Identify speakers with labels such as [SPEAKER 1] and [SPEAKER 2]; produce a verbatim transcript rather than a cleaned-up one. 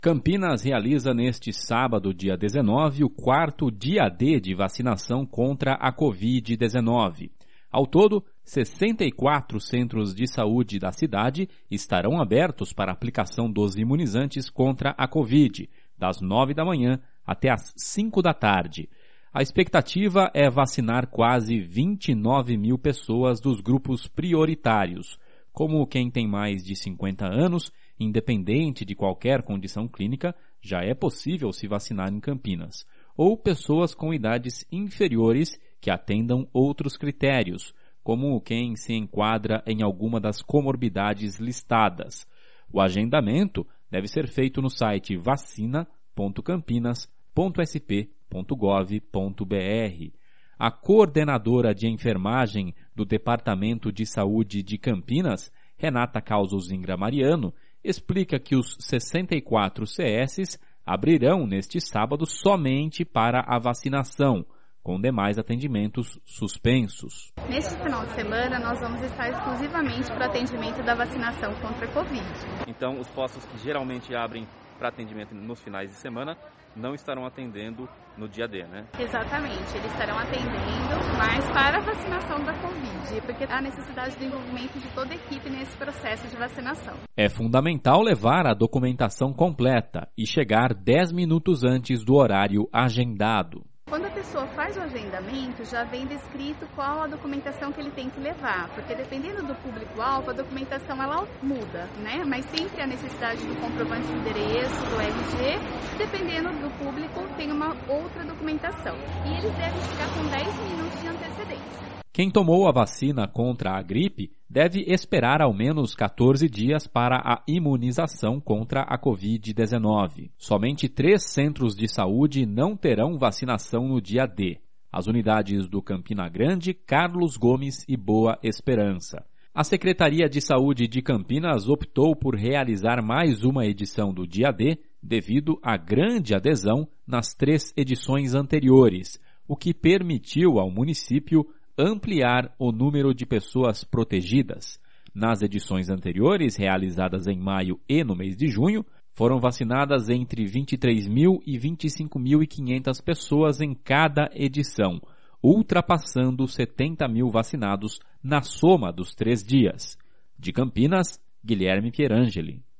[SPEAKER 1] Campinas realiza neste sábado, dia dezenove, o quarto dia D de vacinação contra a covid dezenove. Ao todo, sessenta e quatro centros de saúde da cidade estarão abertos para a aplicação dos imunizantes contra a Covid, das nove da manhã até as cinco da tarde. A expectativa é vacinar quase vinte e nove mil pessoas dos grupos prioritários, como quem tem mais de cinquenta anos, independente de qualquer condição clínica, já é possível se vacinar em Campinas, ou pessoas com idades inferiores que atendam outros critérios, como quem se enquadra em alguma das comorbidades listadas. O agendamento deve ser feito no site vacina ponto campinas ponto s p ponto gov ponto b r. A coordenadora de enfermagem do Departamento de Saúde de Campinas, Renata Causozingra Mariano, explica que os sessenta e quatro C S abrirão neste sábado somente para a vacinação, com demais atendimentos suspensos.
[SPEAKER 2] Neste final de semana, nós vamos estar exclusivamente para atendimento da vacinação contra a Covid.
[SPEAKER 1] Então, os postos que geralmente abrem para atendimento nos finais de semana não estarão atendendo no dia D, né?
[SPEAKER 2] Exatamente, eles estarão atendendo, mas para a vacinação da Covid, porque há necessidade do envolvimento de toda a equipe nesse processo de vacinação.
[SPEAKER 1] É fundamental levar a documentação completa e chegar dez minutos antes do horário agendado.
[SPEAKER 2] Quando a pessoa faz o agendamento, já vem descrito qual a documentação que ele tem que levar, porque dependendo do público-alvo, a documentação ela muda, né? Mas sempre a necessidade do comprovante de endereço, do R G, dependendo do público, tem uma outra documentação. E eles devem chegar com dez minutos de antecedência.
[SPEAKER 1] Quem tomou a vacina contra a gripe deve esperar ao menos quatorze dias para a imunização contra a covid dezenove. Somente três centros de saúde não terão vacinação no dia D. As unidades do Campina Grande, Carlos Gomes e Boa Esperança. A Secretaria de Saúde de Campinas optou por realizar mais uma edição do dia D devido à grande adesão nas três edições anteriores, o que permitiu ao município ampliar o número de pessoas protegidas. Nas edições anteriores, realizadas em maio e no mês de junho, foram vacinadas entre vinte e três mil e vinte e cinco mil e quinhentas pessoas em cada edição, ultrapassando setenta mil vacinados na soma dos três dias. De Campinas, Guilherme Pierangeli.